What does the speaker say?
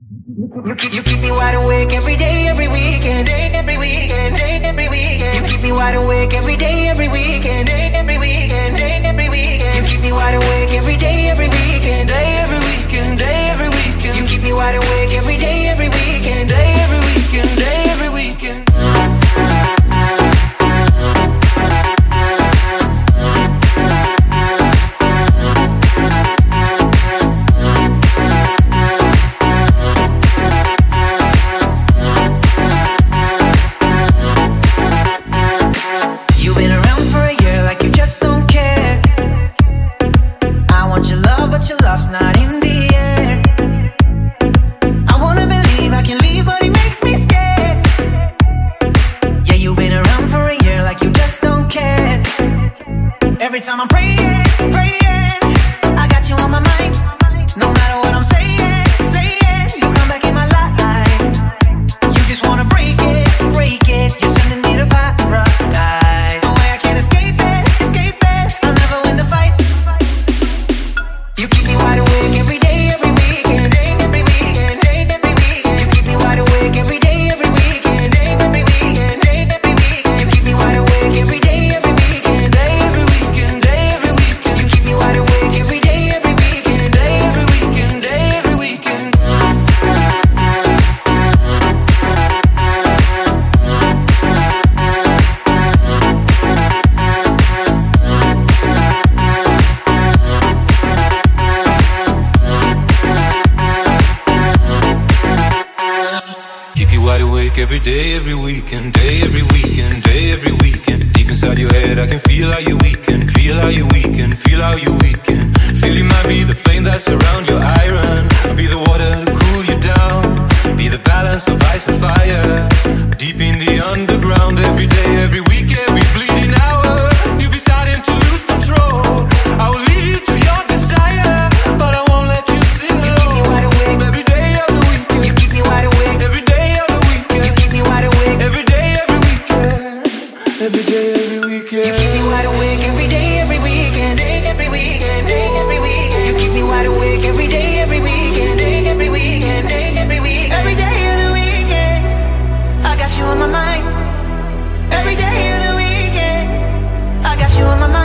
You keep me wide awake every day, every weekend, day, every weekend, day, every weekend. You keep me wide awake every day, every weekend, day, every weekend, day, every weekend. You keep me wide awake every day, every weekend, day, every weekend, day, every weekend. You keep me wide awake every day, every weekend, day, every weekend, day, every weekend. Not in the air. I wanna believe I can leave, but it makes me scared. Yeah, you've been around for a year like you just don't care. Every time I'm praying, praying, I got you on my mind. No matter what I'm saying, saying, you come back in my life. You just wanna break it, break it. You're sending me to paradise. No way I can't escape it, escape it. I'll never win the fight. You keep me wide awake every day, every weekend, day, every weekend, day, every weekend. You keep me wide awake every day, every weekend, day, every weekend, day, every weekend. You keep me wide awake every day, every weekend, day, every weekend, day, every weekend. You keep me wide awake every day, every weekend, day, every weekend, day, every weekend. Keep you wide awake every day, every weekend, day, every weekend, day, every weekend. Deep inside your head, I can feel how you weaken, feel how you weaken, feel how you weaken. Feel you might be the flame that surrounds your iron. I'll be the water to cool you down, be the balance of ice and fire. Deep in the underground, every day, every week, every bleeding hour. You'll be starting to lose control. I will lead you to your desire, but I won't let you sing alone. You keep me wide awake every day of the weekend. You keep me wide awake Every day of the weekend. You keep me wide awake Every day, every weekend. Every day, every weekend. You keep me wide awake every day, every weekend, day, every weekend, day, every weekend. You keep me wide awake every day, every weekend, day, every weekend, day, every weekend. Every day of the weekend, I got you on my mind. Every day of the weekend, I got you on my mind.